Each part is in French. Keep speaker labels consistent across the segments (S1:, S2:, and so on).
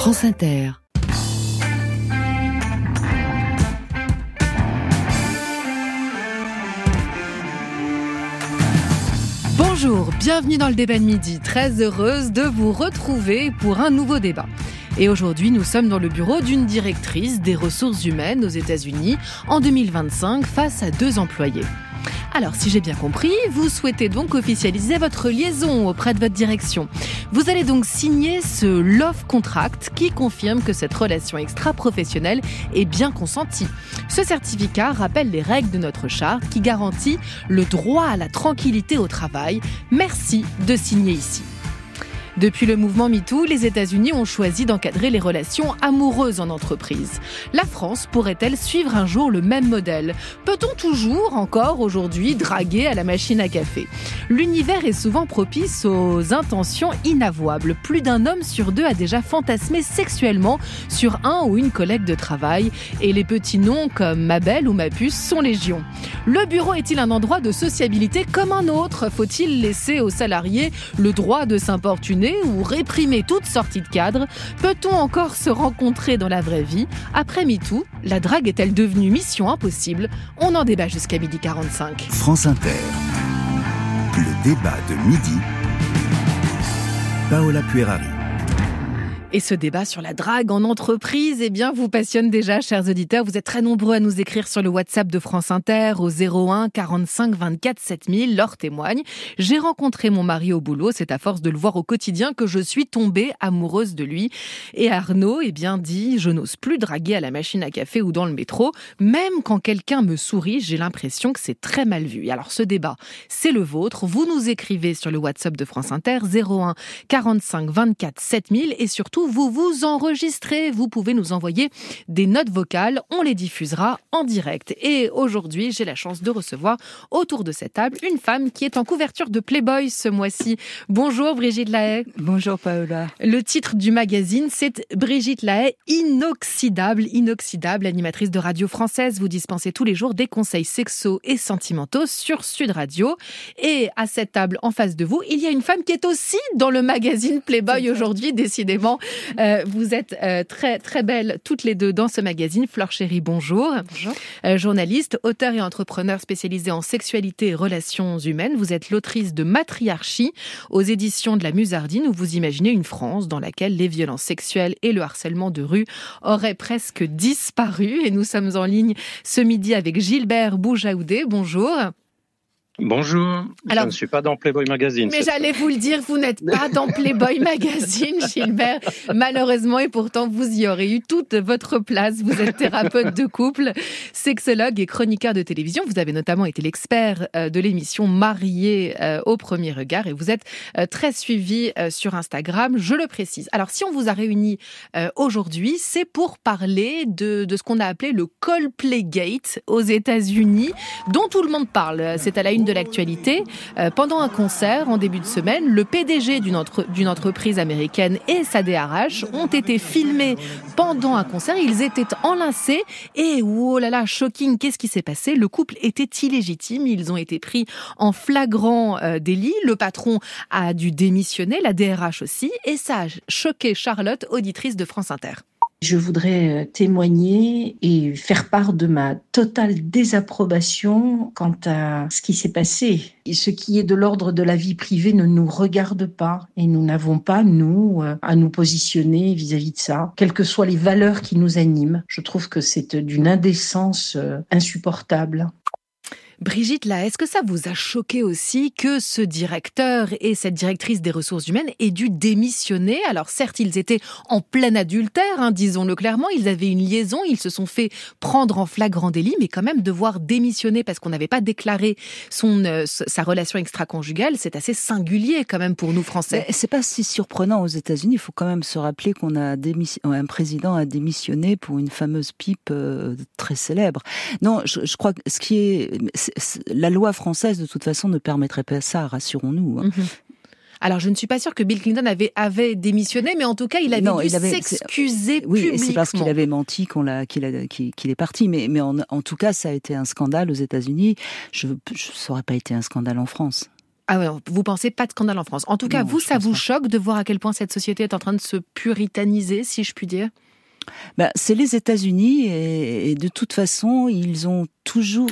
S1: France Inter. Bonjour, bienvenue dans le débat de midi. Très heureuse de vous retrouver pour un nouveau débat. Et aujourd'hui, nous sommes dans le bureau d'une directrice des ressources humaines aux États-Unis en 2025 face à 2 employés. Alors, si j'ai bien compris, vous souhaitez donc officialiser votre liaison auprès de votre direction. Vous allez donc signer ce Love Contract qui confirme que cette relation extra-professionnelle est bien consentie. Ce certificat rappelle les règles de notre charte qui garantit le droit à la tranquillité au travail. Merci de signer ici. Depuis le mouvement MeToo, les États-Unis ont choisi d'encadrer les relations amoureuses en entreprise. La France pourrait-elle suivre un jour le même modèle ? Peut-on toujours, encore aujourd'hui, draguer à la machine à café ? L'univers est souvent propice aux intentions inavouables. Plus d'un homme sur 2 a déjà fantasmé sexuellement sur un ou une collègue de travail. Et les petits noms comme ma belle ou ma puce sont légion. Le bureau est-il un endroit de sociabilité comme un autre ? Faut-il laisser aux salariés le droit de s'importuner ou réprimer toute sortie de cadre? Peut-on encore se rencontrer dans la vraie vie? Après MeToo, la drague est-elle devenue mission impossible? On en débat jusqu'à 12h45.
S2: France Inter. Le débat de midi. Paola Puerari.
S1: Et ce débat sur la drague en entreprise, vous passionne déjà, chers auditeurs. Vous êtes très nombreux à nous écrire sur le WhatsApp de France Inter au 01 45 24 7000. Leur témoigne. J'ai rencontré mon mari au boulot. C'est à force de le voir au quotidien que je suis tombée amoureuse de lui. Et Arnaud, dit, je n'ose plus draguer à la machine à café ou dans le métro. Même quand quelqu'un me sourit, j'ai l'impression que c'est très mal vu. Et alors ce débat, c'est le vôtre. Vous nous écrivez sur le WhatsApp de France Inter 01 45 24 7000 et surtout, vous vous enregistrez, vous pouvez nous envoyer des notes vocales, on les diffusera en direct. Et aujourd'hui, j'ai la chance de recevoir autour de cette table une femme qui est en couverture de Playboy ce mois-ci. Bonjour Brigitte Lahaye.
S3: Bonjour Paola.
S1: Le titre du magazine, c'est Brigitte Lahaye, inoxydable, animatrice de radio française. Vous dispensez tous les jours des conseils sexos et sentimentaux sur Sud Radio. Et à cette table en face de vous, il y a une femme qui est aussi dans le magazine Playboy aujourd'hui, décidément. Vous êtes très très belles toutes les deux dans ce magazine. Fleur Chéry, bonjour.
S3: Bonjour.
S1: Journaliste, auteure et entrepreneur spécialisée en sexualité et relations humaines. Vous êtes l'autrice de Matriarchie aux éditions de la Musardine, où vous imaginez une France dans laquelle les violences sexuelles et le harcèlement de rue auraient presque disparu. Et nous sommes en ligne ce midi avec Gilbert Boujaoudé. Bonjour.
S4: Bonjour,
S1: alors,
S4: je ne suis pas dans Playboy Magazine.
S1: Mais j'allais vous le dire, vous n'êtes pas dans Playboy Magazine, Gilbert, malheureusement, et pourtant vous y aurez eu toute votre place. Vous êtes thérapeute de couple, sexologue et chroniqueur de télévision. Vous avez notamment été l'expert de l'émission Marié au premier regard et vous êtes très suivi sur Instagram, je le précise. Alors si on vous a réunis aujourd'hui, c'est pour parler de ce qu'on a appelé le Coldplaygate aux États-Unis, dont tout le monde parle. C'est à la une de l'actualité. Pendant un concert en début de semaine, le PDG d'une entreprise américaine et sa DRH ont été filmés pendant un concert. Ils étaient enlacés et oh là là, shocking, qu'est-ce qui s'est passé ? Le couple était illégitime. Ils ont été pris en flagrant délit. Le patron a dû démissionner, la DRH aussi, et ça a choqué Charlotte, auditrice de France Inter.
S3: Je voudrais témoigner et faire part de ma totale désapprobation quant à ce qui s'est passé. Et ce qui est de l'ordre de la vie privée ne nous regarde pas et nous n'avons pas, nous, à nous positionner vis-à-vis de ça. Quelles que soient les valeurs qui nous animent, je trouve que c'est d'une indécence insupportable.
S1: Brigitte, là, est-ce que ça vous a choqué aussi que ce directeur et cette directrice des ressources humaines aient dû démissionner ? Alors certes, ils étaient en plein adultère, disons-le clairement, ils avaient une liaison, ils se sont fait prendre en flagrant délit, mais quand même devoir démissionner parce qu'on n'avait pas déclaré sa relation extra-conjugale, c'est assez singulier quand même pour nous Français.
S5: Mais c'est pas si surprenant aux États-Unis, il faut quand même se rappeler qu'on a un président a démissionné pour une fameuse pipe très célèbre. Non, je crois que la loi française, de toute façon, ne permettrait pas ça, rassurons-nous.
S1: Alors, je ne suis pas sûre que Bill Clinton avait démissionné, mais en tout cas, il avait s'excuser publiquement.
S5: Oui, c'est parce qu'il avait menti qu'il est parti. Mais en tout cas, ça a été un scandale aux États-Unis. Ça n'aurait pas été un scandale en France.
S1: Ah ouais, vous pensez pas de scandale en France. En tout cas,
S5: Non,
S1: vous,
S5: je
S1: ça
S5: pense
S1: vous
S5: pas.
S1: choque de voir à quel point cette société est en train de se puritaniser, si je puis dire?
S5: C'est les États-Unis et de toute façon, ils ont toujours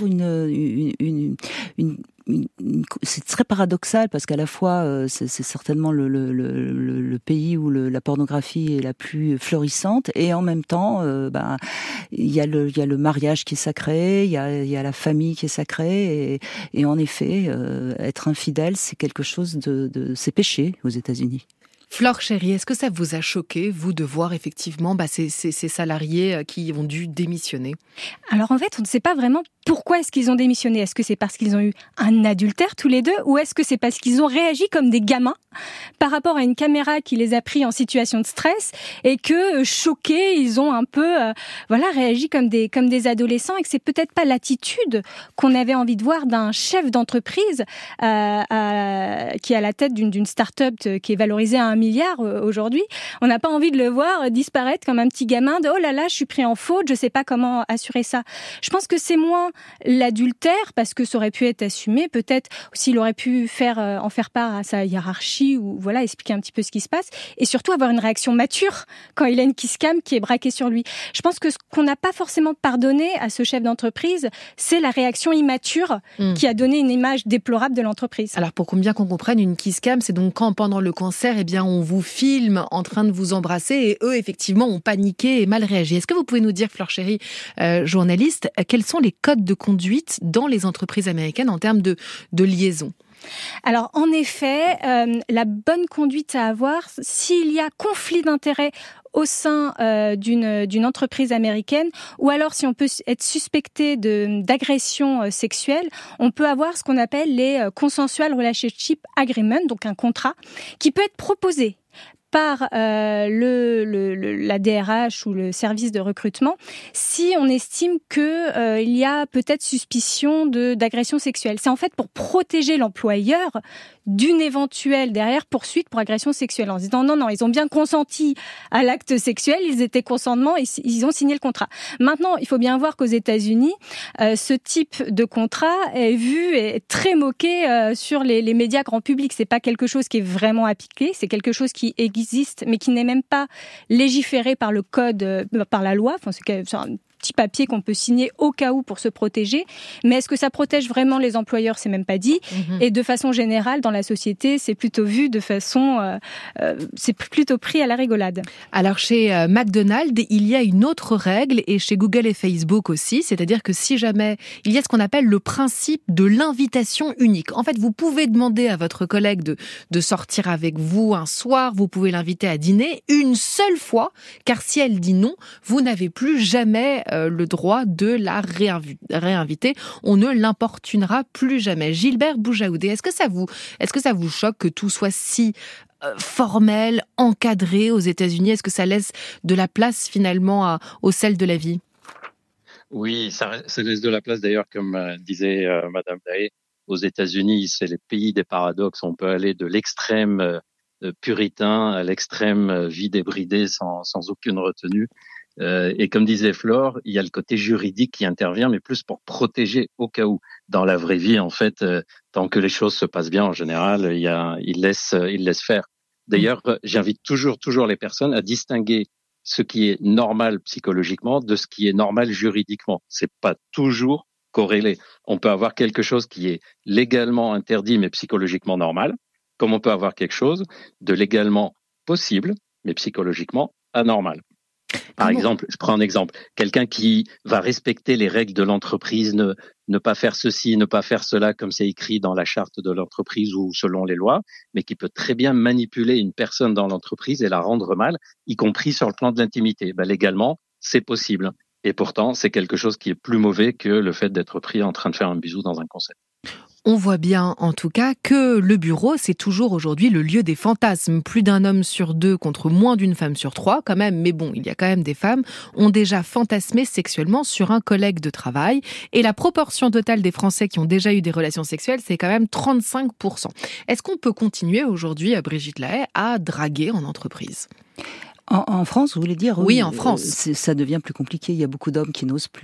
S5: c'est très paradoxal parce qu'à la fois c'est certainement le pays où la pornographie est la plus florissante et en même temps il y a le mariage qui est sacré, il y a la famille qui est sacrée et en effet être infidèle c'est quelque chose c'est péché aux États-Unis.
S1: Flore Chéri, est-ce que ça vous a choqué, vous, de voir effectivement ces salariés qui ont dû démissionner?
S6: Alors en fait, on ne sait pas vraiment pourquoi est-ce qu'ils ont démissionné. Est-ce que c'est parce qu'ils ont eu un adultère tous les deux ou est-ce que c'est parce qu'ils ont réagi comme des gamins par rapport à une caméra qui les a pris en situation de stress et que choqués, ils ont un peu réagi comme des adolescents et que c'est peut-être pas l'attitude qu'on avait envie de voir d'un chef d'entreprise qui est à la tête d'une start-up qui est valorisée à 1 milliard aujourd'hui. On n'a pas envie de le voir disparaître comme un petit gamin de « oh là là, je suis pris en faute, je sais pas comment assurer ça ». Je pense que c'est moins l'adultère parce que ça aurait pu être assumé. Peut-être s'il aurait pu en faire part à sa hiérarchie ou expliquer un petit peu ce qui se passe et surtout avoir une réaction mature quand il a une kiss cam qui est braquée sur lui. Je pense que ce qu'on n'a pas forcément pardonné à ce chef d'entreprise, c'est la réaction immature qui a donné une image déplorable de l'entreprise.
S1: Alors pour bien qu'on comprenne, une kiss cam, c'est donc quand pendant le concert, on vous filme en train de vous embrasser et eux, effectivement, ont paniqué et mal réagi. Est-ce que vous pouvez nous dire, Flore Chéri, journaliste, quels sont les codes de conduite dans les entreprises américaines en termes de liaison?
S6: Alors, en effet, la bonne conduite à avoir, s'il y a conflit d'intérêts au sein d'une entreprise américaine, ou alors si on peut être suspecté d'agression sexuelle, on peut avoir ce qu'on appelle les Consensual Relationship Agreement, donc un contrat, qui peut être proposé par la DRH ou le service de recrutement si on estime que il y a peut-être suspicion d'agression sexuelle. C'est en fait pour protéger l'employeur d'une éventuelle derrière poursuite pour agression sexuelle en se disant non, ils ont bien consenti à l'acte sexuel, ils étaient consentants, ils ont signé le contrat. Maintenant, il faut bien voir qu'aux États-Unis, ce type de contrat est vu et très moqué sur les médias grand public. C'est pas quelque chose qui est vraiment appliqué, c'est quelque chose qui existe mais qui n'est même pas légiféré par le code, par la loi. Enfin, c'est un petit papier qu'on peut signer au cas où pour se protéger. Mais est-ce que ça protège vraiment les employeurs? C'est même pas dit. Et de façon générale, dans la société, c'est plutôt vu de façon... c'est plutôt pris à la rigolade.
S1: Alors, chez McDonald's, il y a une autre règle, et chez Google et Facebook aussi, c'est-à-dire que si jamais il y a ce qu'on appelle le principe de l'invitation unique. En fait, vous pouvez demander à votre collègue de sortir avec vous un soir, vous pouvez l'inviter à dîner une seule fois, car si elle dit non, vous n'avez plus jamais le droit de la réinviter. On ne l'importunera plus jamais. Gilbert Boujaoudé, est-ce que ça vous choque que tout soit si formel, encadré aux États-Unis? Est-ce que ça laisse de la place finalement au sel de la vie?
S4: Oui, ça laisse de la place d'ailleurs, comme disait Madame Daé. Aux États-Unis, c'est les pays des paradoxes. On peut aller de l'extrême puritain à l'extrême vie débridée sans aucune retenue. Et comme disait Flore, il y a le côté juridique qui intervient, mais plus pour protéger au cas où. Dans la vraie vie, en fait, tant que les choses se passent bien, en général, il laisse faire. D'ailleurs, j'invite toujours les personnes à distinguer ce qui est normal psychologiquement de ce qui est normal juridiquement. C'est pas toujours corrélé. On peut avoir quelque chose qui est légalement interdit, mais psychologiquement normal, comme on peut avoir quelque chose de légalement possible, mais psychologiquement anormal. Par exemple, je prends un exemple, quelqu'un qui va respecter les règles de l'entreprise, ne pas faire ceci, ne pas faire cela comme c'est écrit dans la charte de l'entreprise ou selon les lois, mais qui peut très bien manipuler une personne dans l'entreprise et la rendre mal, y compris sur le plan de l'intimité. Légalement, c'est possible. Et pourtant, c'est quelque chose qui est plus mauvais que le fait d'être pris en train de faire un bisou dans un concert.
S1: On voit bien, en tout cas, que le bureau, c'est toujours aujourd'hui le lieu des fantasmes. Plus d'un homme sur 2 contre moins d'une femme sur 3, quand même. Mais bon, il y a quand même des femmes ont déjà fantasmé sexuellement sur un collègue de travail. Et la proportion totale des Français qui ont déjà eu des relations sexuelles, c'est quand même 35%. Est-ce qu'on peut continuer aujourd'hui, Brigitte Lahaie, à draguer en entreprise ?
S5: En France, vous voulez dire?
S1: Oui, en France.
S5: Ça devient plus compliqué. Il y a beaucoup d'hommes qui n'osent plus.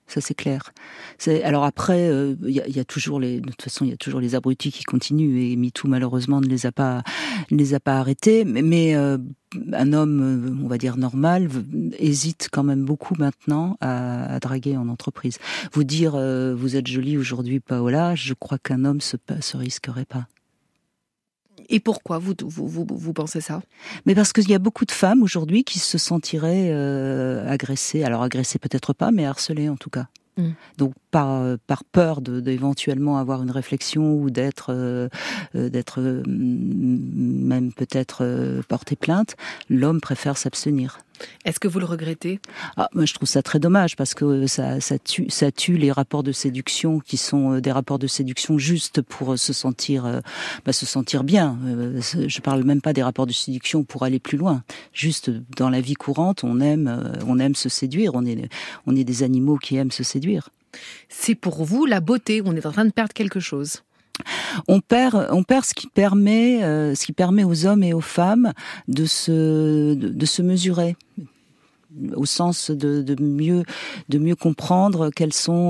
S5: Ça, c'est clair. Alors après, il y a toujours de toute façon, il y a toujours les abrutis qui continuent, et MeToo, malheureusement, ne les a pas arrêtés. Mais un homme, on va dire normal, hésite quand même beaucoup maintenant à draguer en entreprise. Vous dire, vous êtes jolie aujourd'hui, Paola, je crois qu'un homme se risquerait pas.
S1: Et pourquoi vous pensez ça ?
S5: Mais parce qu'il y a beaucoup de femmes aujourd'hui qui se sentiraient agressées. Alors agressées peut-être pas, mais harcelées en tout cas. Donc par peur d'éventuellement avoir une réflexion ou d'être même peut-être porter plainte, l'homme préfère s'abstenir.
S1: Est-ce que vous le regrettez ?
S5: Moi, je trouve ça très dommage parce que ça tue les rapports de séduction qui sont des rapports de séduction juste pour se sentir bien. Je parle même pas des rapports de séduction pour aller plus loin. Juste dans la vie courante, on aime se séduire. On est des animaux qui aiment se séduire.
S1: C'est pour vous la beauté. On est en train de perdre quelque chose.
S5: On perd ce qui permet aux hommes et aux femmes de se mesurer, au sens de mieux comprendre quel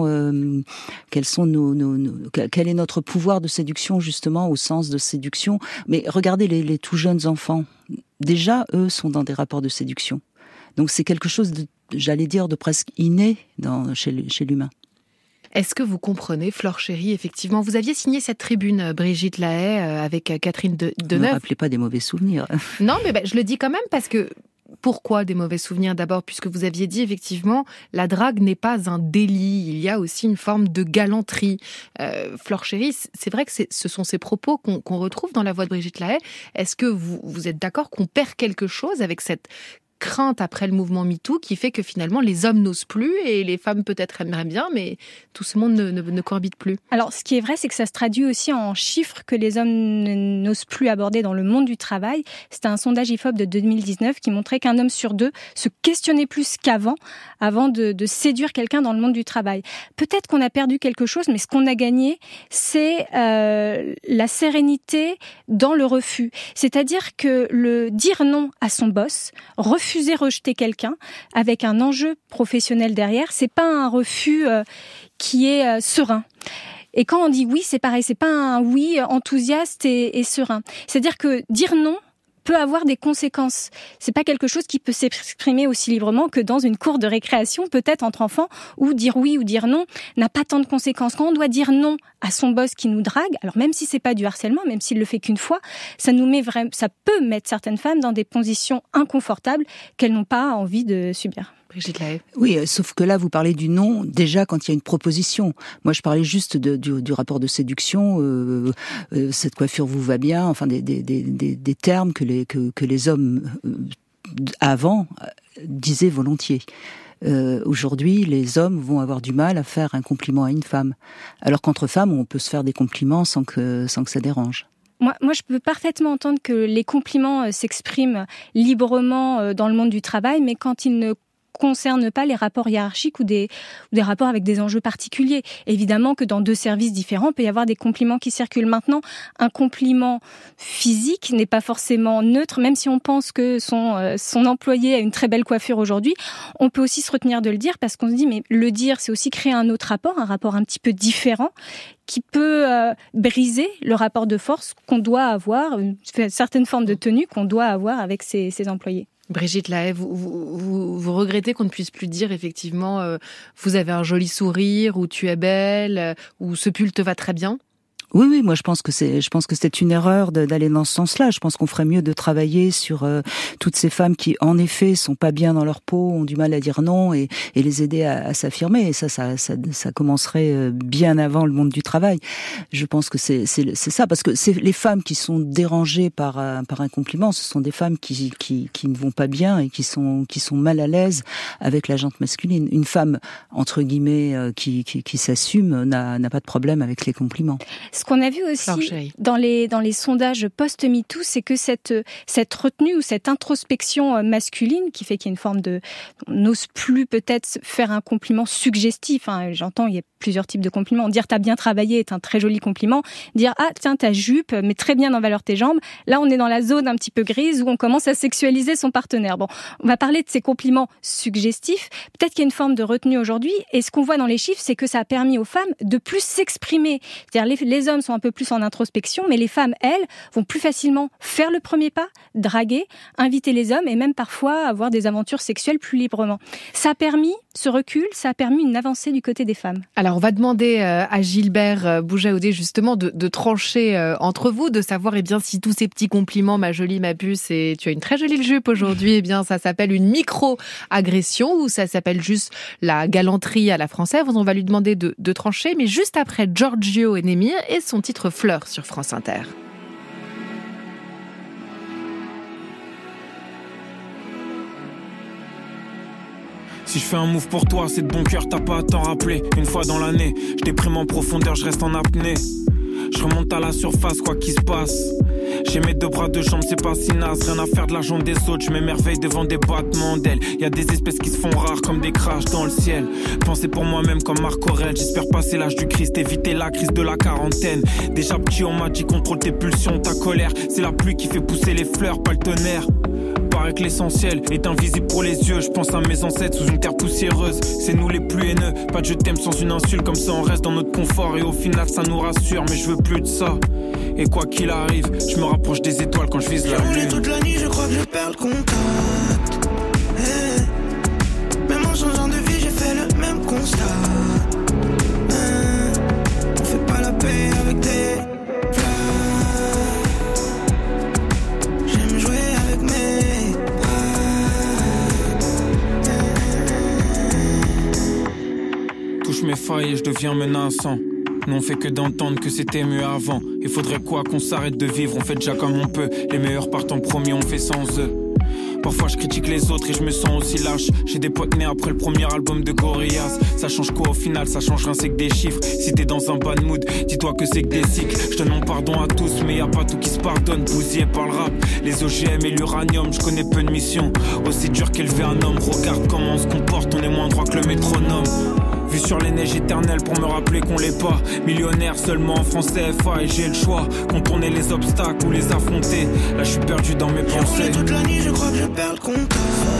S5: est notre pouvoir de séduction, justement au sens de séduction. Mais regardez les tout jeunes enfants, déjà eux sont dans des rapports de séduction. Donc c'est quelque chose de presque inné chez l'humain.
S1: Est-ce que vous comprenez, Flore Chéry, effectivement, vous aviez signé cette tribune, Brigitte Lahaie, avec Catherine Deneuve.
S5: Ne me rappelez pas des mauvais souvenirs.
S1: Non, mais je le dis quand même parce que... Pourquoi des mauvais souvenirs ? D'abord, puisque vous aviez dit, effectivement, la drague n'est pas un délit. Il y a aussi une forme de galanterie. Flore Chéry, c'est vrai que ce sont ces propos qu'on retrouve dans la voix de Brigitte Lahaie. Est-ce que vous êtes d'accord qu'on perd quelque chose avec cette crainte après le mouvement MeToo qui fait que finalement les hommes n'osent plus et les femmes peut-être aimeraient bien, mais tout ce monde ne cohabite plus.
S6: Alors ce qui est vrai, c'est que ça se traduit aussi en chiffres que les hommes n'osent plus aborder dans le monde du travail. C'était un sondage IFOP de 2019 qui montrait qu'un homme sur deux se questionnait plus qu'avant, avant de séduire quelqu'un dans le monde du travail. Peut-être qu'on a perdu quelque chose, mais ce qu'on a gagné, c'est la sérénité dans le refus. C'est-à-dire que le dire non à son boss, refuser rejeter quelqu'un avec un enjeu professionnel derrière, c'est pas un refus qui est serein. Et quand on dit oui, c'est pareil, c'est pas un oui enthousiaste et serein. C'est-à-dire que dire non peut avoir des conséquences. C'est pas quelque chose qui peut s'exprimer aussi librement que dans une cour de récréation, peut-être entre enfants, où dire oui ou dire non n'a pas tant de conséquences. Quand on doit dire non à son boss qui nous drague, alors même si c'est pas du harcèlement, même s'il le fait qu'une fois, ça peut mettre certaines femmes dans des positions inconfortables qu'elles n'ont pas envie de subir.
S1: Brigitte Lahaie.
S5: Oui, sauf que là, vous parlez du non, déjà quand il y a une proposition. Moi, je parlais juste du rapport de séduction, cette coiffure vous va bien, enfin des termes que les hommes avant disaient volontiers. Aujourd'hui, les hommes vont avoir du mal à faire un compliment à une femme. Alors qu'entre femmes, on peut se faire des compliments sans que ça dérange.
S6: Moi, je peux parfaitement entendre que les compliments s'expriment librement dans le monde du travail, mais quand ils ne concerne pas les rapports hiérarchiques ou des rapports avec des enjeux particuliers. Évidemment que dans deux services différents, il peut y avoir des compliments qui circulent. Maintenant, un compliment physique n'est pas forcément neutre, même si on pense que son employé a une très belle coiffure aujourd'hui, on peut aussi se retenir de le dire parce qu'on se dit, mais le dire, c'est aussi créer un autre rapport, un rapport un petit peu différent, qui peut briser le rapport de force qu'on doit avoir, une certaine forme de tenue qu'on doit avoir avec ses employés.
S1: Brigitte Lahaie, vous regrettez qu'on ne puisse plus dire effectivement vous avez un joli sourire, ou tu es belle, ou ce pull te va très bien?
S5: Oui, moi je pense que c'est une erreur d'aller dans ce sens-là. Je pense qu'on ferait mieux de travailler sur toutes ces femmes qui, en effet, sont pas bien dans leur peau, ont du mal à dire non, et les aider à s'affirmer. Et ça commencerait bien avant le monde du travail. Je pense que c'est ça, parce que c'est les femmes qui sont dérangées par un compliment. Ce sont des femmes qui ne vont pas bien et qui sont mal à l'aise avec la jante masculine. Une femme entre guillemets qui s'assume n'a pas de problème avec les compliments.
S6: Ce Ce qu'on a vu aussi dans les sondages post-MeToo, c'est que cette retenue ou cette introspection masculine qui fait qu'il y a une forme de... On n'ose plus peut-être faire un compliment suggestif. J'entends, il y a plusieurs types de compliments. Dire « t'as bien travaillé » est un très joli compliment. Dire « ah tiens, ta jupe met très bien en valeur tes jambes ». Là, on est dans la zone un petit peu grise où on commence à sexualiser son partenaire. Bon, on va parler de ces compliments suggestifs. Peut-être qu'il y a une forme de retenue aujourd'hui. Et ce qu'on voit dans les chiffres, c'est que ça a permis aux femmes de plus s'exprimer. C'est-à-dire les hommes sont un peu plus en introspection, mais les femmes, elles, vont plus facilement faire le premier pas, draguer, inviter les hommes et même parfois avoir des aventures sexuelles plus librement. Ça a permis ce recul, ça a permis une avancée du côté des femmes.
S1: Alors, on va demander à Gilbert Boujaoudé justement de trancher entre vous, de savoir si tous ces petits compliments, ma jolie, ma puce, et tu as une très jolie jupe aujourd'hui, ça s'appelle une micro-agression ou ça s'appelle juste la galanterie à la française. On va lui demander de trancher, mais juste après Giorgio et Némir et son titre Fleur sur France Inter.
S7: Si je fais un move pour toi, c'est de bon cœur, t'as pas à t'en rappeler. Une fois dans l'année, je déprime en profondeur, je reste en apnée. Je remonte à la surface, quoi qu'il se passe. J'ai mes 2 bras, 2 jambes, c'est pas si naze. Rien à faire de l'argent des autres, je m'émerveille devant des battements d'ailes. Y'a des espèces qui se font rares comme des crashs dans le ciel. Penser pour moi-même comme Marc Aurèle. J'espère passer l'âge du Christ, éviter la crise de la quarantaine. Déjà petit, on m'a dit contrôle tes pulsions, ta colère. C'est la pluie qui fait pousser les fleurs, pas le tonnerre. Paraît que l'essentiel est invisible pour les yeux. Je pense à mes ancêtres sous une terre poussiéreuse. C'est nous les plus haineux. Pas de je t'aime sans une insulte. Comme ça on reste dans notre confort. Et au final ça nous rassure. Mais je veux plus de ça. Et quoi qu'il arrive, je me rapproche des étoiles quand je vise la lune.
S8: J'ai roulé toute la nuit, je crois que je perds le contact. Même en changeant de vie, j'ai fait le même constat. On fait pas la paix avec des fleurs. J'aime jouer avec mes
S7: bras. Touche mes failles et je deviens menaçant. Nous on fait que d'entendre que c'était mieux avant. Il faudrait quoi qu'on s'arrête de vivre. On fait déjà comme on peut. Les meilleurs partent en premier, on fait sans eux. Parfois je critique les autres et je me sens aussi lâche. J'ai des potes nés après le premier album de Gorillaz. Ça change quoi au final? Ça change rien, c'est que des chiffres. Si t'es dans un bad mood, dis-toi que c'est que des cycles. Je donne mon pardon à tous, mais y a pas tout qui se pardonne. Bousillé par le rap, les OGM et l'uranium. Je connais peu de missions, aussi dur qu'élever un homme. Regarde comment on se comporte, on est moins droit que le métronome. Vu sur les neiges éternelles pour me rappeler qu'on l'est pas. Millionnaire seulement en France CFA et j'ai le choix. Contourner les obstacles ou les affronter. Là je suis perdu dans mes pensées.
S8: J'ai roulé toute la nuit, je crois que je perds le contact.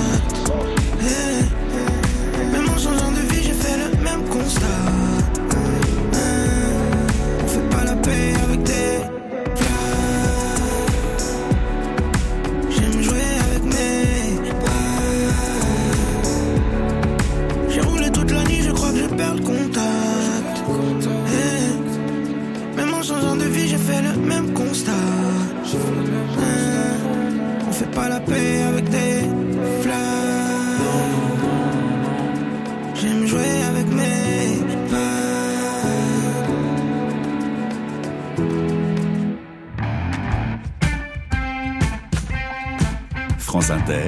S8: Même en changeant de vie, j'ai fait le même constat. On fait pas la paix avec des fleurs. J'aime jouer avec mes bras. J'ai roulé toute la nuit, je crois que je perds le contact. Même en changeant de vie, j'ai fait le même constat. On fait pas la paix avec des fleurs. J'aime jouer avec mes peurs.
S2: France Inter,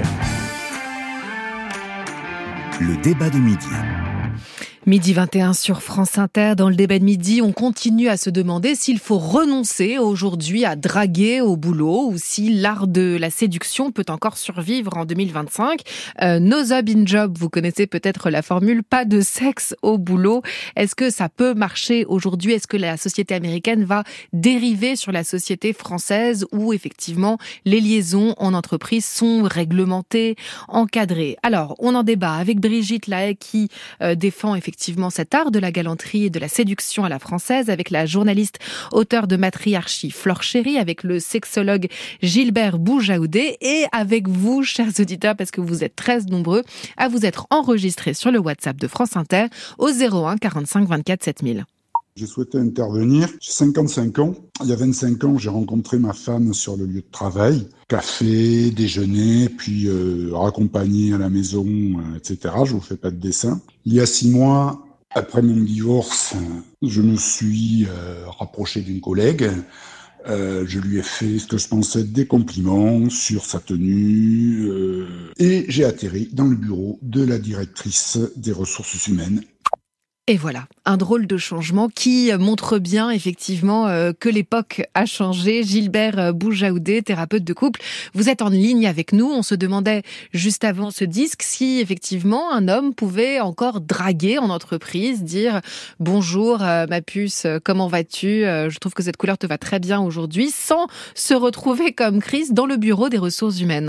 S2: le débat de midi.
S1: Midi 21 sur France Inter. Dans le débat de midi, on continue à se demander s'il faut renoncer aujourd'hui à draguer au boulot ou si l'art de la séduction peut encore survivre en 2025. No job in job, vous connaissez peut-être la formule, pas de sexe au boulot. Est-ce que ça peut marcher aujourd'hui? Est-ce que la société américaine va dériver sur la société française où effectivement les liaisons en entreprise sont réglementées, encadrées? Alors, on en débat avec Brigitte Lahaye qui défend effectivement cet art de la galanterie et de la séduction à la française, avec la journaliste auteure de Matriarchie Flore Chéri, avec le sexologue Gilbert Boujaoudé et avec vous, chers auditeurs, parce que vous êtes très nombreux à vous être enregistrés sur le WhatsApp de France Inter au 01 45 24 7000.
S9: J'ai souhaité intervenir. J'ai 55 ans. Il y a 25 ans, j'ai rencontré ma femme sur le lieu de travail. Café, déjeuner, puis raccompagner à la maison, etc. Je vous fais pas de dessin. Il y a 6 mois, après mon divorce, je me suis rapproché d'une collègue. Je lui ai fait ce que je pensais être des compliments sur sa tenue. Et j'ai atterri dans le bureau de la directrice des ressources humaines.
S1: Et voilà, un drôle de changement qui montre bien effectivement que l'époque a changé. Gilbert Boujaoudé, thérapeute de couple, vous êtes en ligne avec nous. On se demandait juste avant ce disque si effectivement un homme pouvait encore draguer en entreprise, dire « Bonjour ma puce, comment vas-tu ? Je trouve que cette couleur te va très bien aujourd'hui » sans se retrouver comme Chris dans le bureau des ressources humaines.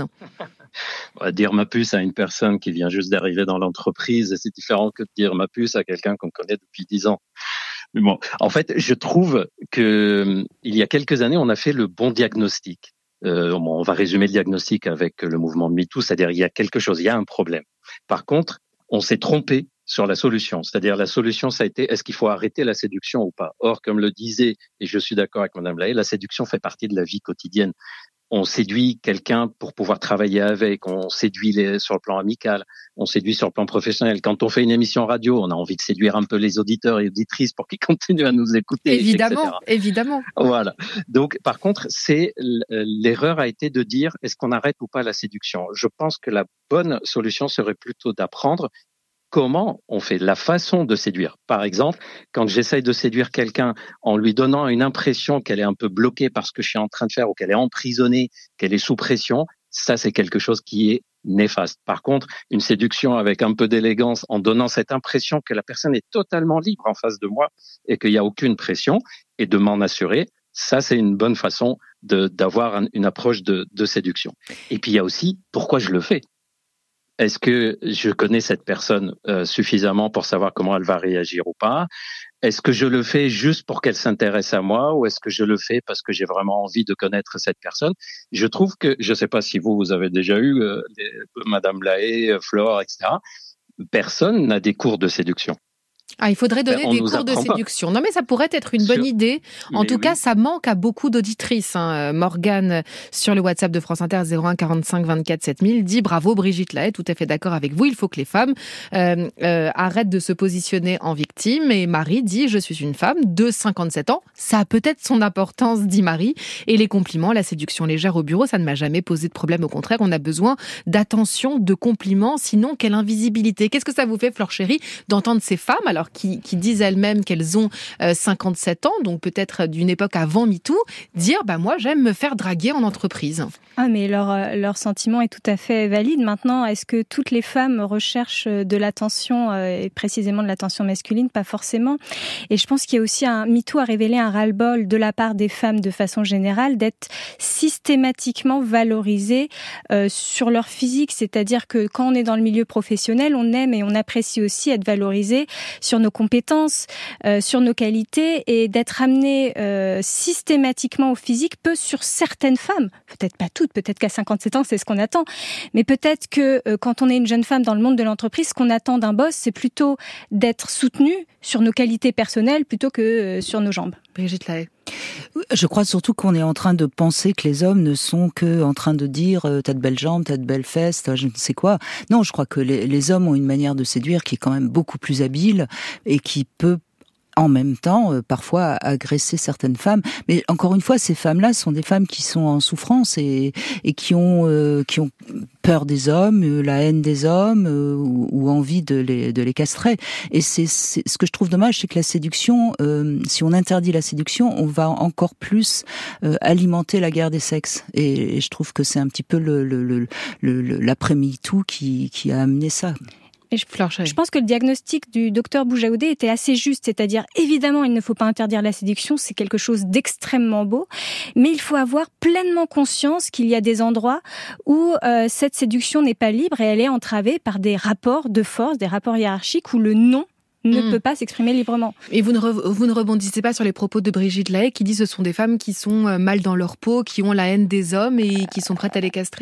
S4: Dire ma puce à une personne qui vient juste d'arriver dans l'entreprise, c'est différent que de dire ma puce à quelqu'un qu'on connaît depuis 10 ans. Mais bon, en fait, je trouve que il y a quelques années, on a fait le bon diagnostic. On va résumer le diagnostic avec le mouvement de MeToo, c'est-à-dire il y a quelque chose, il y a un problème. Par contre, on s'est trompé sur la solution. C'est-à-dire la solution, ça a été est-ce qu'il faut arrêter la séduction ou pas ? Or, comme le disait, et je suis d'accord avec Madame Lahaye, la séduction fait partie de la vie quotidienne. On séduit quelqu'un pour pouvoir travailler avec, on séduit sur le plan amical, on séduit sur le plan professionnel. Quand on fait une émission radio, on a envie de séduire un peu les auditeurs et auditrices pour qu'ils continuent à nous écouter.
S1: Évidemment,
S4: etc.
S1: évidemment.
S4: Voilà. Donc, par contre, l'erreur a été de dire est-ce qu'on arrête ou pas la séduction ? Je pense que la bonne solution serait plutôt d'apprendre comment on fait, la façon de séduire. Par exemple, quand j'essaye de séduire quelqu'un en lui donnant une impression qu'elle est un peu bloquée par ce que je suis en train de faire ou qu'elle est emprisonnée, qu'elle est sous pression, ça c'est quelque chose qui est néfaste. Par contre, une séduction avec un peu d'élégance en donnant cette impression que la personne est totalement libre en face de moi et qu'il n'y a aucune pression et de m'en assurer, ça c'est une bonne façon d'avoir une approche de séduction. Et puis il y a aussi pourquoi je le fais. Est-ce que je connais cette personne suffisamment pour savoir comment elle va réagir ou pas ? Est-ce que je le fais juste pour qu'elle s'intéresse à moi ou est-ce que je le fais parce que j'ai vraiment envie de connaître cette personne ? Je trouve que, je ne sais pas si vous avez déjà eu Madame Lahaye, Flore, etc. Personne n'a des cours de séduction.
S1: Ah, il faudrait donner des cours de séduction. Non, mais ça pourrait être une bonne idée. En tout cas, ça manque à beaucoup d'auditrices. Morgane, sur le WhatsApp de France Inter 01 45 24 7000, dit bravo Brigitte Lahaye, tout à fait d'accord avec vous. Il faut que les femmes arrêtent de se positionner en victime. Et Marie dit, je suis une femme de 57 ans. Ça a peut-être son importance, dit Marie. Et les compliments, la séduction légère au bureau, ça ne m'a jamais posé de problème. Au contraire, on a besoin d'attention, de compliments. Sinon, quelle invisibilité. Qu'est-ce que ça vous fait, Flore Chéri, d'entendre ces femmes, alors qui disent elles-mêmes qu'elles ont 57 ans, donc peut-être d'une époque avant MeToo, dire moi j'aime me faire draguer en entreprise.
S6: Ah, mais leur sentiment est tout à fait valide. Maintenant, est-ce que toutes les femmes recherchent de l'attention et précisément de l'attention masculine ? Pas forcément. Et je pense qu'il y a aussi MeToo a révélé un ras-le-bol de la part des femmes de façon générale d'être systématiquement valorisées sur leur physique. C'est-à-dire que quand on est dans le milieu professionnel, on aime et on apprécie aussi être valorisé sur nos compétences, sur nos qualités, et d'être amené systématiquement au physique peut, sur certaines femmes, peut-être pas toutes, peut-être qu'à 57 ans c'est ce qu'on attend, mais peut-être que quand on est une jeune femme dans le monde de l'entreprise, ce qu'on attend d'un boss, c'est plutôt d'être soutenu sur nos qualités personnelles plutôt que sur nos jambes.
S1: Brigitte Lahaye.
S5: Je crois surtout qu'on est en train de penser que les hommes ne sont que en train de dire t'as de belles jambes, t'as de belles fesses, t'as je ne sais quoi. Non, je crois que les hommes ont une manière de séduire qui est quand même beaucoup plus habile et qui peut en même temps, parfois, agresser certaines femmes. Mais encore une fois, ces femmes-là sont des femmes qui sont en souffrance et qui ont peur des hommes, la haine des hommes ou envie de les castrer. Et c'est ce que je trouve dommage, c'est que la séduction, si on interdit la séduction, on va encore plus alimenter la guerre des sexes. Et je trouve que c'est un petit peu l'après-MeToo qui a amené ça.
S6: Et je pense que le diagnostic du docteur Boujaoudé était assez juste, c'est-à-dire évidemment il ne faut pas interdire la séduction, c'est quelque chose d'extrêmement beau, mais il faut avoir pleinement conscience qu'il y a des endroits où cette séduction n'est pas libre et elle est entravée par des rapports de force, des rapports hiérarchiques où le non ne peut pas s'exprimer librement.
S1: Et vous ne rebondissez pas sur les propos de Brigitte Lahaye qui dit que ce sont des femmes qui sont mal dans leur peau, qui ont la haine des hommes et qui sont prêtes à les castrer ?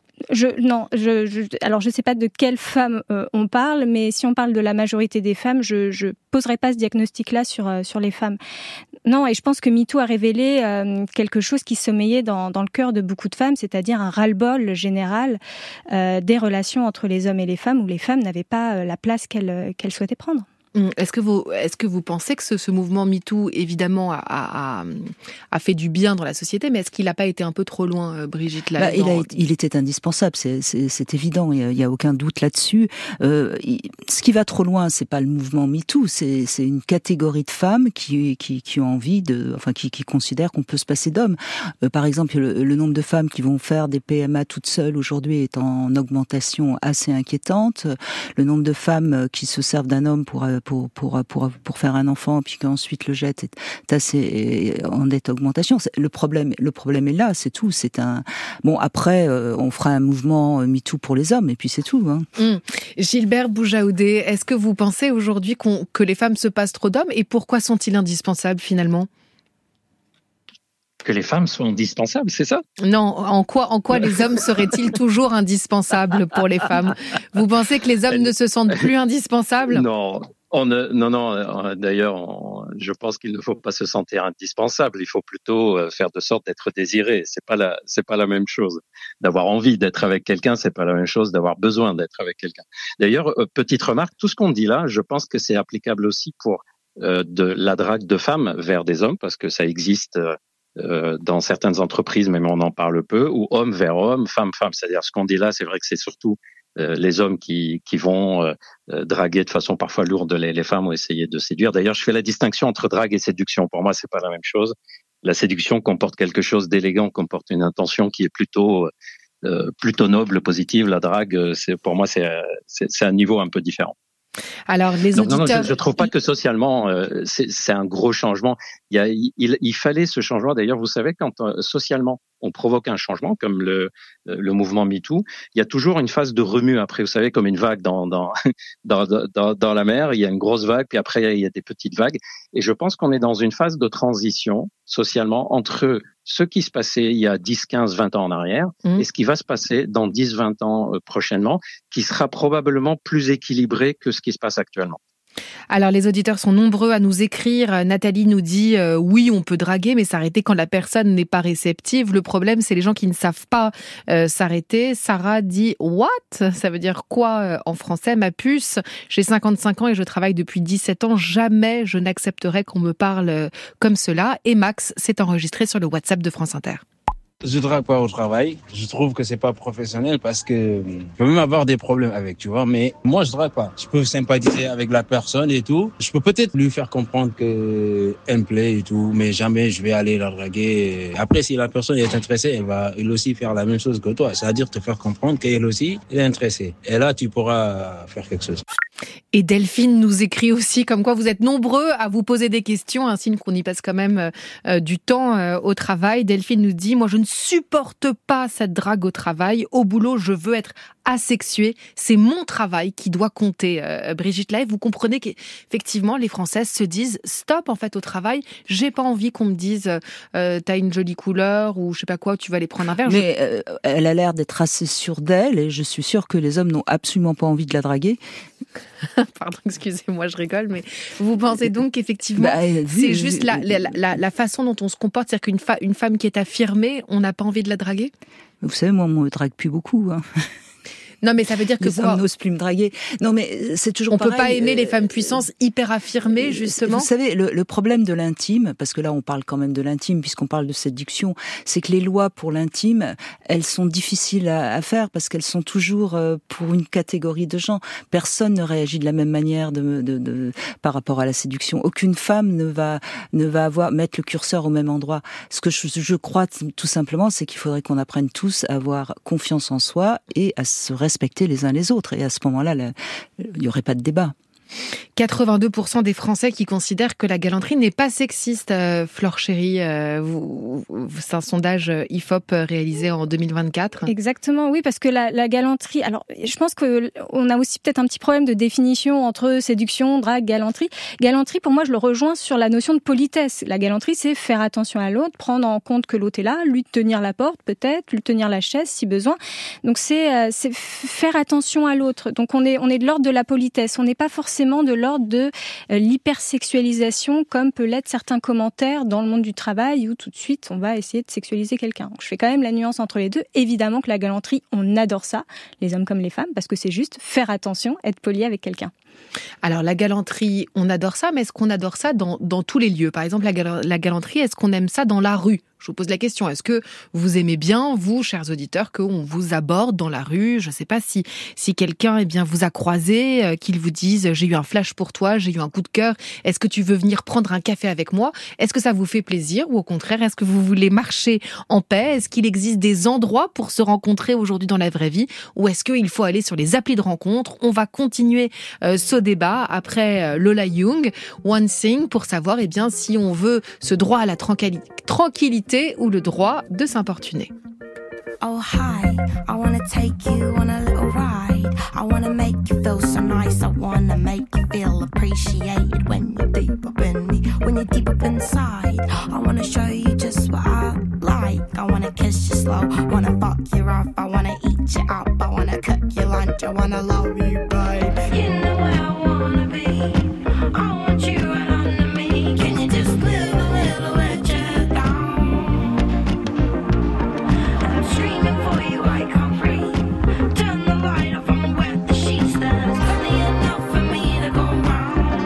S1: Alors je sais pas de quelle femme on parle, mais si on parle de la majorité des femmes, je poserai pas ce diagnostic-là sur les femmes. Non, et je pense que MeToo a révélé quelque chose qui sommeillait dans le cœur de beaucoup de femmes, c'est-à-dire un ras-le-bol général des relations entre les hommes et les femmes, où les femmes n'avaient pas la place qu'elles souhaitaient prendre. Est-ce que vous pensez que ce mouvement MeToo, évidemment, a fait du bien dans la société, mais est-ce qu'il n'a pas été un peu trop loin, Brigitte Lahaie?
S5: Il était indispensable, c'est évident, il y a aucun doute là-dessus. Ce qui va trop loin, c'est pas le mouvement MeToo, c'est une catégorie de femmes qui ont envie qui considèrent qu'on peut se passer d'hommes. Par exemple, le nombre de femmes qui vont faire des PMA toutes seules aujourd'hui est en augmentation assez inquiétante. Le nombre de femmes qui se servent d'un homme pour faire un enfant puis qu'ensuite le jettent est en nette augmentation. Le problème est là, c'est tout. Après on fera un mouvement MeToo pour les hommes et puis c'est tout.
S1: Gilbert Boujaoudé, est-ce que vous pensez aujourd'hui que les femmes se passent trop d'hommes et pourquoi sont-ils indispensables finalement?
S4: Que les femmes sont indispensables, c'est ça?
S1: Non, en quoi les hommes seraient-ils toujours indispensables pour les femmes? Vous pensez que les hommes ne se sentent plus indispensables?
S4: Non. Non. D'ailleurs, je pense qu'il ne faut pas se sentir indispensable. Il faut plutôt faire de sorte d'être désiré. C'est pas la même chose. D'avoir envie d'être avec quelqu'un, c'est pas la même chose d'avoir besoin d'être avec quelqu'un. D'ailleurs, petite remarque, tout ce qu'on dit là, je pense que c'est applicable aussi pour de la drague de femmes vers des hommes, parce que ça existe dans certaines entreprises, même on en parle peu, ou homme vers homme, femme. C'est-à-dire ce qu'on dit là, c'est vrai que c'est surtout les hommes qui vont draguer de façon parfois lourde les femmes ou essayer de séduire. D'ailleurs, je fais la distinction entre drague et séduction. Pour moi, c'est pas la même chose. La séduction comporte quelque chose d'élégant, comporte une intention qui est plutôt noble, positive. La drague, pour moi, c'est un niveau un peu différent.
S1: Alors, les auditeurs...
S4: je trouve pas que socialement, c'est un gros changement. Il fallait ce changement. D'ailleurs, vous savez, quand socialement, on provoque un changement, comme le mouvement MeToo, il y a toujours une phase de remue après. Vous savez, comme une vague dans la mer, il y a une grosse vague, puis après, il y a des petites vagues. Et je pense qu'on est dans une phase de transition, socialement, entre ce qui se passait il y a 10, 15, 20 ans en arrière et ce qui va se passer dans 10, 20 ans prochainement, qui sera probablement plus équilibré que ce qui se passe actuellement.
S1: Alors, les auditeurs sont nombreux à nous écrire. Nathalie nous dit oui, on peut draguer, mais s'arrêter quand la personne n'est pas réceptive. Le problème, c'est les gens qui ne savent pas s'arrêter. Sarah dit what? Ça veut dire quoi en français? Ma puce, j'ai 55 ans et je travaille depuis 17 ans. Jamais je n'accepterai qu'on me parle comme cela. Et Max s'est enregistré sur le WhatsApp de France Inter.
S10: Je drague pas au travail. Je trouve que c'est pas professionnel parce que je peux même avoir des problèmes avec, tu vois. Mais moi, je drague pas. Je peux sympathiser avec la personne et tout. Je peux peut-être lui faire comprendre que elle me plaît et tout, mais jamais je vais aller la draguer. Après, si la personne est intéressée, elle va elle aussi faire la même chose que toi. C'est-à-dire te faire comprendre qu'elle aussi est intéressée. Et là, tu pourras faire quelque chose.
S1: Et Delphine nous écrit aussi comme quoi vous êtes nombreux à vous poser des questions, un signe qu'on y passe quand même du temps au travail. Delphine nous dit « Moi, je ne supporte pas cette drague au travail. Au boulot, je veux être asexuée. C'est mon travail qui doit compter. » Brigitte Lahaie, vous comprenez qu'effectivement, les Françaises se disent « Stop, en fait, au travail. J'ai pas envie qu'on me dise t'as une jolie couleur ou je sais pas quoi, tu vas aller prendre un verre. »
S5: Mais elle a l'air d'être assez sûre d'elle et je suis sûre que les hommes n'ont absolument pas envie de la draguer.
S1: Pardon, excusez-moi, je rigole, mais vous pensez donc qu'effectivement, c'est juste la façon dont on se comporte, c'est-à-dire qu'une femme qui est affirmée, on n'a pas envie de la draguer?
S5: Vous savez, moi, on me drague plus beaucoup.
S1: Non, mais ça veut dire que
S5: les hommes n'osent plus me draguer. Non, mais c'est toujours pareil.
S1: On peut pas aimer les femmes puissantes hyper affirmées, justement.
S5: Vous savez, le problème de l'intime, parce que là, on parle quand même de l'intime, puisqu'on parle de séduction, c'est que les lois pour l'intime, elles sont difficiles à faire parce qu'elles sont toujours pour une catégorie de gens. Personne ne réagit de la même manière par rapport à la séduction. Aucune femme ne va mettre le curseur au même endroit. Ce que je crois tout simplement, c'est qu'il faudrait qu'on apprenne tous à avoir confiance en soi et à se respecter les uns les autres. Et à ce moment-là, il n'y aurait pas de débat.
S1: 82% des Français qui considèrent que la galanterie n'est pas sexiste. Flore Chéry, c'est un sondage IFOP réalisé en 2024.
S6: Exactement, oui, parce que la galanterie... Alors, je pense qu'on a aussi peut-être un petit problème de définition entre séduction, drague, galanterie. Galanterie, pour moi, je le rejoins sur la notion de politesse. La galanterie, c'est faire attention à l'autre, prendre en compte que l'autre est là, lui tenir la porte peut-être, lui tenir la chaise si besoin. Donc, c'est faire attention à l'autre. Donc, on est de l'ordre de la politesse. On n'est pas forcément de l'ordre de l'hypersexualisation comme peut l'être certains commentaires dans le monde du travail où tout de suite on va essayer de sexualiser quelqu'un. Donc, je fais quand même la nuance entre les deux. Évidemment que la galanterie, on adore ça, les hommes comme les femmes, parce que c'est juste faire attention, être poli avec quelqu'un.
S1: Alors la galanterie, on adore ça, mais est-ce qu'on adore ça dans tous les lieux ? Par exemple, la galanterie, est-ce qu'on aime ça dans la rue ? Je vous pose la question, est-ce que vous aimez bien, vous, chers auditeurs, qu'on vous aborde dans la rue ? Je ne sais pas si quelqu'un vous a croisé, qu'il vous dise « j'ai eu un flash pour toi, j'ai eu un coup de cœur, est-ce que tu veux venir prendre un café avec moi ?» Est-ce que ça vous fait plaisir ou au contraire, est-ce que vous voulez marcher en paix ? Est-ce qu'il existe des endroits pour se rencontrer aujourd'hui dans la vraie vie ou est-ce qu'il faut aller sur les applis de rencontre ? On va continuer ce débat après Lola Young, One Thing, pour savoir si on veut ce droit à la tranquillité ou le droit de s'importuner.
S11: Oh hi, I wanna take you on a little ride. I wanna make you feel so nice. I wanna make you feel appreciated when you're deep up in me, when you're deep up inside. I wanna show you just what I like. I wanna kiss you slow, wanna fuck you rough. I wanna eat you up, I wanna cook your lunch. I wanna love you, babe. You know where I wanna be. I want you right under me. Can you just live a little bit? Screaming for you, I can't breathe. Turn the light off and wet the sheets. There's plenty enough for me to go round.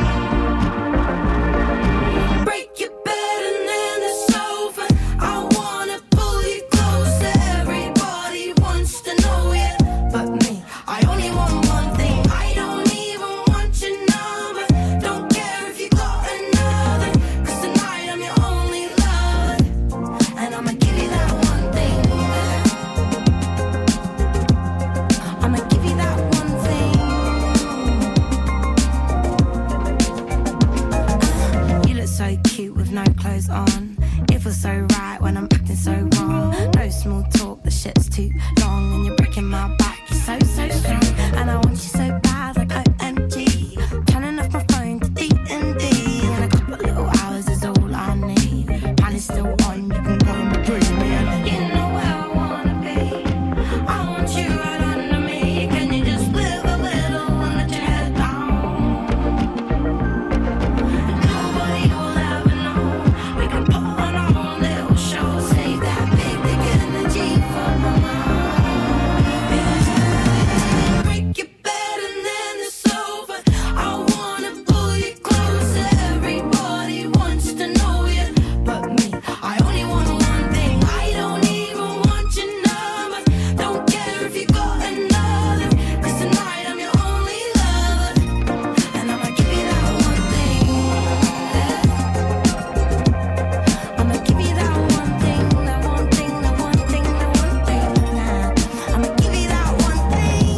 S11: Break your bed and then the sofa. I wanna pull you closer. Everybody wants to know you, but me, I only want one thing. I don't even want your number. Don't care if you got another, 'cause tonight I'm your only lover. And I'ma give you that one thing. I'ma give you that one thing. You look so cute with no clothes on. It feels so right when I'm acting so wrong. No small talk, the shit's too long. And you're breaking my back, you're so strong. And I want you so bad like OMG. Turning off my phone to D&D. And a couple little hours is all I need. Plan is still on, you can go and bring me in. You know where I wanna be. I want you right under me. Can you just live a little and let your head down? Nobody will ever know. We can put on our own little show. Save that big energy for mama. Break your bed and then the sofa. I wanna pull you closer. Everybody wants to know you, but me, I only want one thing. I don't even want your number. Don't care if you got another, 'cause tonight I'm your only lover. And I'ma give you that one thing. I'ma give you that one thing, that one thing, that one thing, that one thing. I'ma give you that one thing.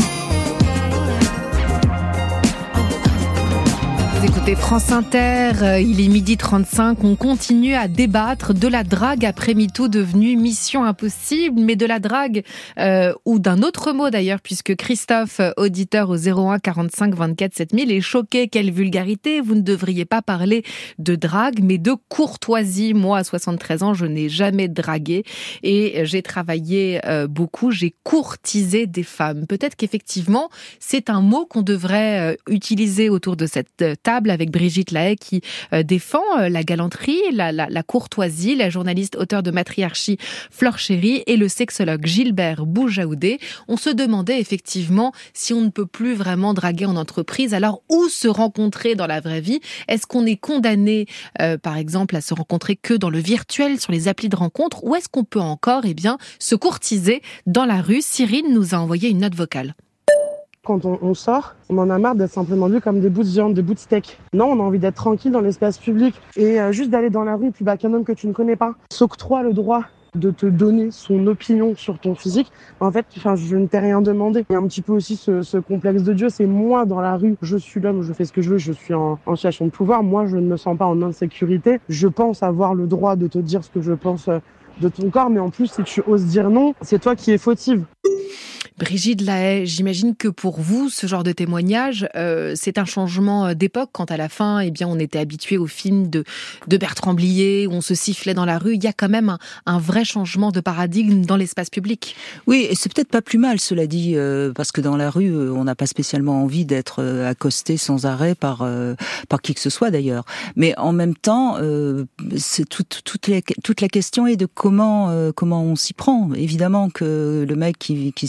S1: Vous écoutez France Inter, il est 12h35, on continue à débattre de la drague après MeToo, devenue mission impossible, mais de la drague ou d'un autre mot d'ailleurs, puisque Christophe, auditeur au 01 45 24 7000, est choqué. Quelle vulgarité, vous ne devriez pas parler de drague, mais de courtoisie. Moi, à 73 ans, je n'ai jamais dragué et j'ai travaillé beaucoup, j'ai courtisé des femmes. Peut-être qu'effectivement, c'est un mot qu'on devrait utiliser autour de cette table avec Brigitte Lahaie qui défend la galanterie, la courtoisie, la journaliste auteure de Matriarchie Flore Chéry et le sexologue Gilbert Boujaoudé. On se demandait effectivement si on ne peut plus vraiment draguer en entreprise, alors où se rencontrer dans la vraie vie ? Est-ce qu'on est condamné par exemple à se rencontrer que dans le virtuel, sur les applis de rencontre, ou est-ce qu'on peut encore se courtiser dans la rue ? Cyrine nous a envoyé une note vocale.
S12: Quand on sort, on en a marre d'être simplement vu comme des bouts de viande, des bouts de steak. Non, on a envie d'être tranquille dans l'espace public et juste d'aller dans la rue, puis qu'un homme que tu ne connais pas s'octroie le droit de te donner son opinion sur ton physique. En fait, je ne t'ai rien demandé. Il y a un petit peu aussi ce complexe de Dieu, c'est moi dans la rue, je suis l'homme, je fais ce que je veux, je suis en situation de pouvoir. Moi, je ne me sens pas en insécurité. Je pense avoir le droit de te dire ce que je pense de ton corps, mais en plus, si tu oses dire non, c'est toi qui es fautive.
S1: Brigitte Lahaie, j'imagine que pour vous, ce genre de témoignage, c'est un changement d'époque quand à la fin, on était habitué aux films de Bertrand Blier où on se sifflait dans la rue. Il y a quand même un vrai changement de paradigme dans l'espace public.
S5: Oui, et c'est peut-être pas plus mal, cela dit, parce que dans la rue, on n'a pas spécialement envie d'être accosté sans arrêt par qui que ce soit d'ailleurs. Mais en même temps, c'est toute la question est de comment on s'y prend. Évidemment que le mec qui siffle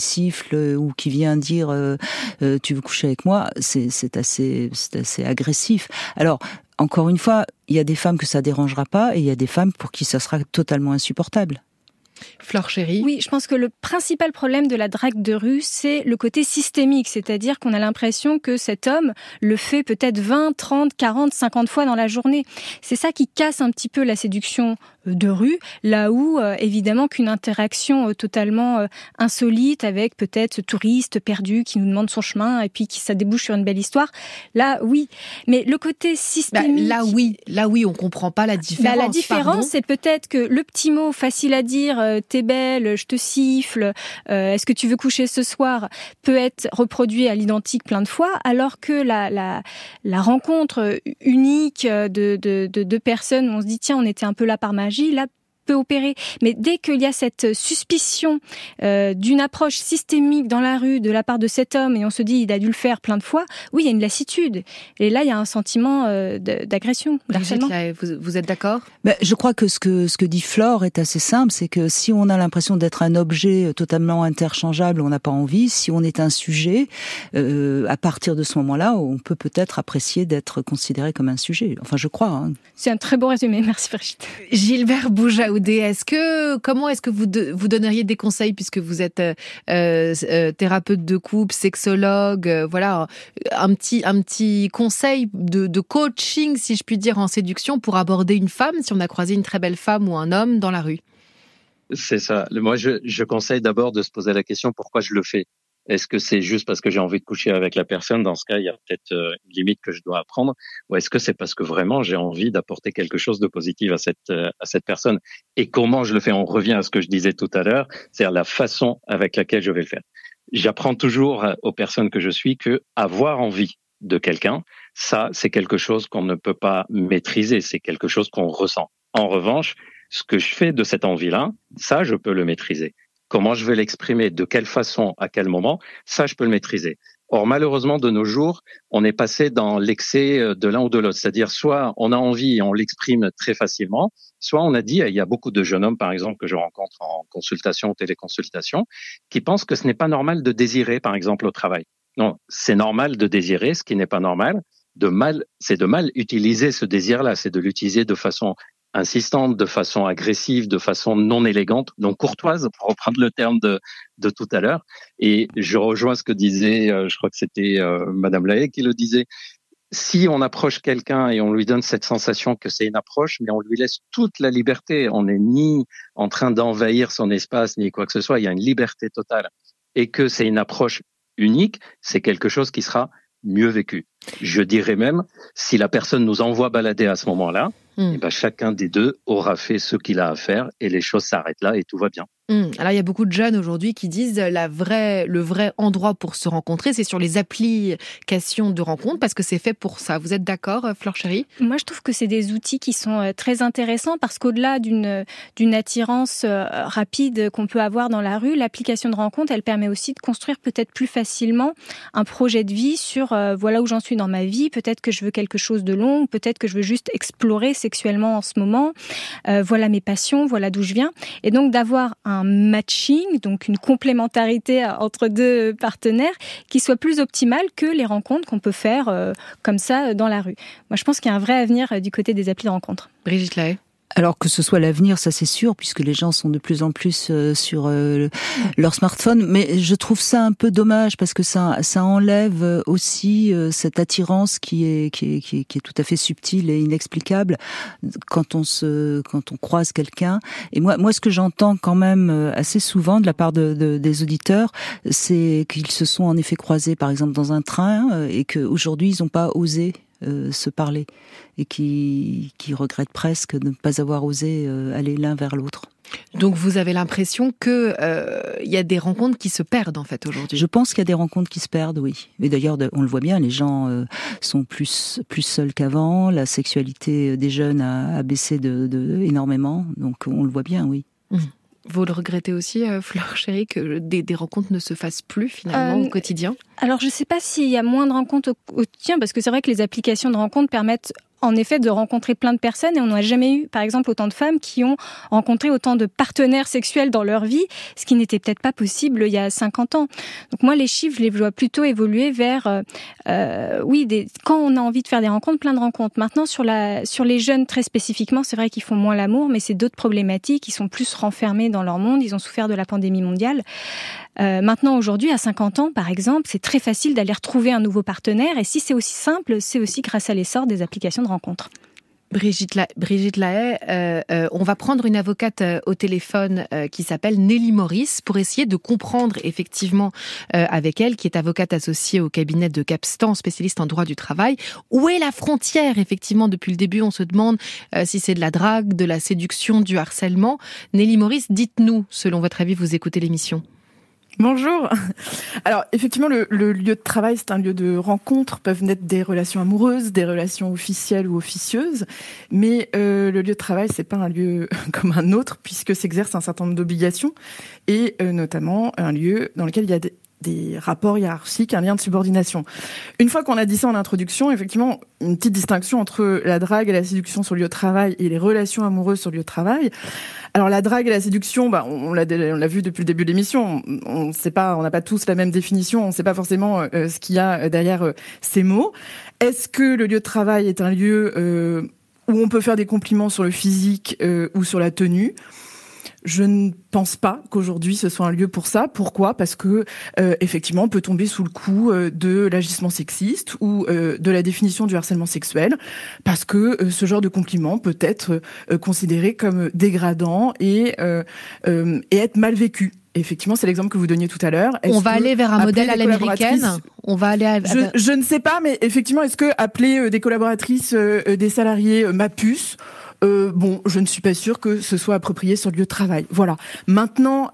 S5: gifle ou qui vient dire tu veux coucher avec moi, c'est assez agressif. Alors encore une fois, il y a des femmes que ça dérangera pas et il y a des femmes pour qui ça sera totalement insupportable.
S1: Flore Chéry.
S6: Oui, je pense que le principal problème de la drague de rue, c'est le côté systémique, c'est-à-dire qu'on a l'impression que cet homme le fait peut-être 20, 30, 40, 50 fois dans la journée. C'est ça qui casse un petit peu la séduction de rue, là où, évidemment, qu'une interaction totalement insolite avec peut-être ce touriste perdu qui nous demande son chemin et puis qui ça débouche sur une belle histoire, là, oui. Mais le côté systémique...
S1: Là, oui, on comprend pas la différence.
S6: La différence, c'est peut-être que le petit mot facile à dire, t'es belle, je te siffle, est-ce que tu veux coucher ce soir, peut être reproduit à l'identique plein de fois, alors que la rencontre unique de deux personnes où on se dit tiens, on était un peu là par magie, là peut opérer. Mais dès qu'il y a cette suspicion d'une approche systémique dans la rue de la part de cet homme et on se dit il a dû le faire plein de fois, oui, il y a une lassitude. Et là, il y a un sentiment d'agression, d'harcèlement.
S1: Vous êtes d'accord ?
S5: Je crois que ce que dit Flore est assez simple, c'est que si on a l'impression d'être un objet totalement interchangeable, on n'a pas envie. Si on est un sujet, à partir de ce moment-là, on peut peut-être apprécier d'être considéré comme un sujet. Enfin, je crois. Hein.
S6: C'est un très beau résumé. Merci Brigitte.
S1: Gilbert Boujaoudé, comment est-ce que vous donneriez des conseils puisque vous êtes thérapeute de couple, sexologue, voilà, un petit conseil de coaching, si je puis dire, en séduction pour aborder une femme si on a croisé une très belle femme ou un homme dans la rue?
S4: C'est ça. Moi, je conseille d'abord de se poser la question pourquoi je le fais. Est-ce que c'est juste parce que j'ai envie de coucher avec la personne? Dans ce cas, il y a peut-être une limite que je dois apprendre. Ou est-ce que c'est parce que vraiment j'ai envie d'apporter quelque chose de positif à cette personne? Et comment je le fais? On revient à ce que je disais tout à l'heure, c'est-à-dire la façon avec laquelle je vais le faire. J'apprends toujours aux personnes que je suis que avoir envie de quelqu'un, ça, c'est quelque chose qu'on ne peut pas maîtriser. C'est quelque chose qu'on ressent. En revanche, ce que je fais de cette envie-là, ça, je peux le maîtriser. Comment je vais l'exprimer, de quelle façon, à quel moment, ça, je peux le maîtriser. Or, malheureusement, de nos jours, on est passé dans l'excès de l'un ou de l'autre. C'est-à-dire, soit on a envie et on l'exprime très facilement, soit on a dit, il y a beaucoup de jeunes hommes, par exemple, que je rencontre en consultation ou téléconsultation, qui pensent que ce n'est pas normal de désirer, par exemple, au travail. Non, c'est normal de désirer, ce qui n'est pas normal. C'est de mal utiliser ce désir-là, c'est de l'utiliser de façon insistante, de façon agressive, de façon non élégante, non courtoise, pour reprendre le terme de tout à l'heure. Et je rejoins ce que disait, je crois que c'était Madame Lahaye qui le disait, si on approche quelqu'un et on lui donne cette sensation que c'est une approche, mais on lui laisse toute la liberté, on n'est ni en train d'envahir son espace, ni quoi que ce soit, il y a une liberté totale, et que c'est une approche unique, c'est quelque chose qui sera mieux vécu. Je dirais même, si la personne nous envoie balader à ce moment-là, et ben chacun des deux aura fait ce qu'il a à faire et les choses s'arrêtent là et tout va bien.
S1: Alors il y a beaucoup de jeunes aujourd'hui qui disent le vrai endroit pour se rencontrer, c'est sur les applications de rencontres parce que c'est fait pour ça. Vous êtes d'accord, Flore Chéry?
S6: Moi, je trouve que c'est des outils qui sont très intéressants parce qu'au-delà d'une attirance rapide qu'on peut avoir dans la rue, l'application de rencontre, elle permet aussi de construire peut-être plus facilement un projet de vie sur voilà où j'en suis dans ma vie, peut-être que je veux quelque chose de long, peut-être que je veux juste explorer sexuellement en ce moment, voilà mes passions, voilà d'où je viens. Et donc d'avoir un matching, donc une complémentarité entre deux partenaires qui soit plus optimale que les rencontres qu'on peut faire comme ça dans la rue. Moi, je pense qu'il y a un vrai avenir du côté des applis de rencontres.
S1: Brigitte Lahaye.
S5: Alors que ce soit l'avenir, ça c'est sûr, puisque les gens sont de plus en plus sur leur smartphone. Mais je trouve ça un peu dommage parce que ça enlève aussi cette attirance qui est tout à fait subtile et inexplicable quand on croise quelqu'un. Et moi, ce que j'entends quand même assez souvent de la part des auditeurs, c'est qu'ils se sont en effet croisés, par exemple dans un train, et qu'aujourd'hui ils n'ont pas osé se parler et qui regrettent presque de ne pas avoir osé aller l'un vers l'autre.
S1: Donc vous avez l'impression que il y a des rencontres qui se perdent en fait aujourd'hui.
S5: Je pense qu'il y a des rencontres qui se perdent, oui. Et d'ailleurs, on le voit bien, les gens sont plus seuls qu'avant. La sexualité des jeunes a baissé énormément. Donc on le voit bien, oui.
S1: Vous le regrettez aussi, Flore Chéry, que des rencontres ne se fassent plus finalement au quotidien?
S6: Alors je ne sais pas s'il y a moins de rencontres au quotidien, parce que c'est vrai que les applications de rencontres permettent en effet de rencontrer plein de personnes et on n'a jamais eu, par exemple, autant de femmes qui ont rencontré autant de partenaires sexuels dans leur vie, ce qui n'était peut-être pas possible il y a 50 ans. Donc moi, les chiffres, je les vois plutôt évoluer vers, quand on a envie de faire des rencontres, plein de rencontres. Maintenant, sur les jeunes très spécifiquement, c'est vrai qu'ils font moins l'amour, mais c'est d'autres problématiques. Ils sont plus renfermés dans leur monde, ils ont souffert de la pandémie mondiale. Maintenant, aujourd'hui, à 50 ans, par exemple, c'est très facile d'aller retrouver un nouveau partenaire. Et si c'est aussi simple, c'est aussi grâce à l'essor des applications de rencontres.
S1: Brigitte Lahaye, on va prendre une avocate au téléphone qui s'appelle Nelly Maurice pour essayer de comprendre effectivement avec elle, qui est avocate associée au cabinet de Capstan, spécialiste en droit du travail, où est la frontière. Effectivement, depuis le début, on se demande si c'est de la drague, de la séduction, du harcèlement. Nelly Maurice, dites-nous, selon votre avis, vous écoutez l'émission.
S13: Bonjour. Alors effectivement, le lieu de travail, c'est un lieu de rencontre, peuvent naître des relations amoureuses, des relations officielles ou officieuses, mais le lieu de travail, c'est pas un lieu comme un autre puisque s'exerce un certain nombre d'obligations et notamment un lieu dans lequel il y a des rapports hiérarchiques, un lien de subordination. Une fois qu'on a dit ça en introduction, effectivement, une petite distinction entre la drague et la séduction sur le lieu de travail et les relations amoureuses sur le lieu de travail. Alors la drague et la séduction, on l'a vu depuis le début de l'émission. On n'a pas tous la même définition. On ne sait pas forcément ce qu'il y a derrière ces mots. Est-ce que le lieu de travail est un lieu où on peut faire des compliments sur le physique ou sur la tenue ? Je ne pense pas qu'aujourd'hui ce soit un lieu pour ça. Pourquoi ? Parce que effectivement, on peut tomber sous le coup de l'agissement sexiste ou de la définition du harcèlement sexuel, parce que ce genre de compliment peut être considéré comme dégradant et être mal vécu. Effectivement, c'est l'exemple que vous donniez tout à l'heure.
S1: On va aller vers un modèle à l'américaine. On va aller.
S13: Je ne sais pas, mais effectivement, est-ce que appeler des collaboratrices, des salariés ma puce, je ne suis pas sûre que ce soit approprié sur le lieu de travail. Voilà. Maintenant,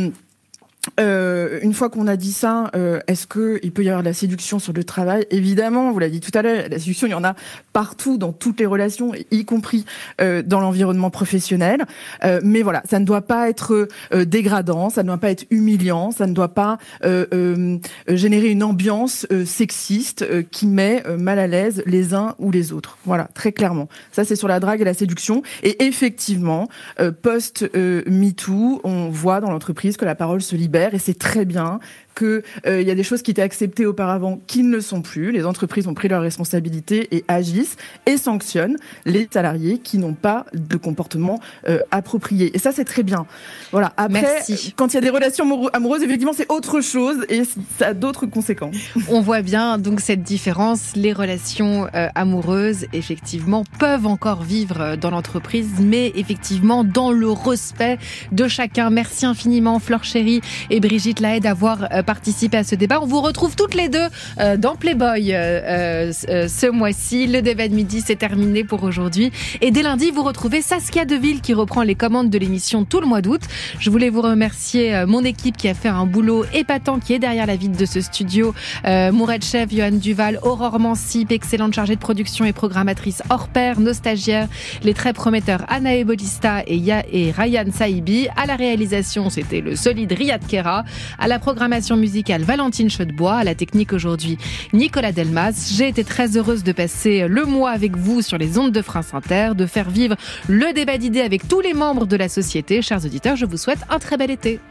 S13: une fois qu'on a dit ça, est-ce qu'il peut y avoir de la séduction sur le travail ? Évidemment, vous l'avez dit tout à l'heure, la séduction, il y en a partout, dans toutes les relations, y compris dans l'environnement professionnel. Mais voilà, ça ne doit pas être dégradant, ça ne doit pas être humiliant, ça ne doit pas générer une ambiance sexiste qui met mal à l'aise les uns ou les autres. Voilà, très clairement. Ça, c'est sur la drague et la séduction. Et effectivement, post-MeToo, on voit dans l'entreprise que la parole se libère. Et c'est très bien qu'il y a des choses qui étaient acceptées auparavant qui ne le sont plus. Les entreprises ont pris leurs responsabilités et agissent et sanctionnent les salariés qui n'ont pas de comportement approprié. Et ça, c'est très bien. Voilà. Après, quand il y a des relations amoureuses, effectivement, c'est autre chose et ça a d'autres conséquences.
S1: On voit bien donc cette différence. Les relations amoureuses, effectivement, peuvent encore vivre dans l'entreprise, mais effectivement, dans le respect de chacun. Merci infiniment, Flore Chéry et Brigitte Lahaye, d'avoir participé à ce débat. On vous retrouve toutes les deux dans Playboy ce mois-ci. Le débat de midi, c'est terminé pour aujourd'hui. Et dès lundi, vous retrouvez Saskia Deville qui reprend les commandes de l'émission tout le mois d'août. Je voulais vous remercier mon équipe qui a fait un boulot épatant, qui est derrière la vitre de ce studio. Mourad Chef, Johan Duval, Aurore Mancip, excellente chargée de production et programmatrice hors pair, nos stagiaires, les très prometteurs Anna Ebolista et Ryan Saibi. À la réalisation, c'était le solide Riyad Kera. À la programmation musicale, Valentine Chaudebois. À la technique aujourd'hui, Nicolas Delmas. J'ai été très heureuse de passer le mois avec vous sur les ondes de France Inter, de faire vivre le débat d'idées avec tous les membres de la société. Chers auditeurs, je vous souhaite un très bel été.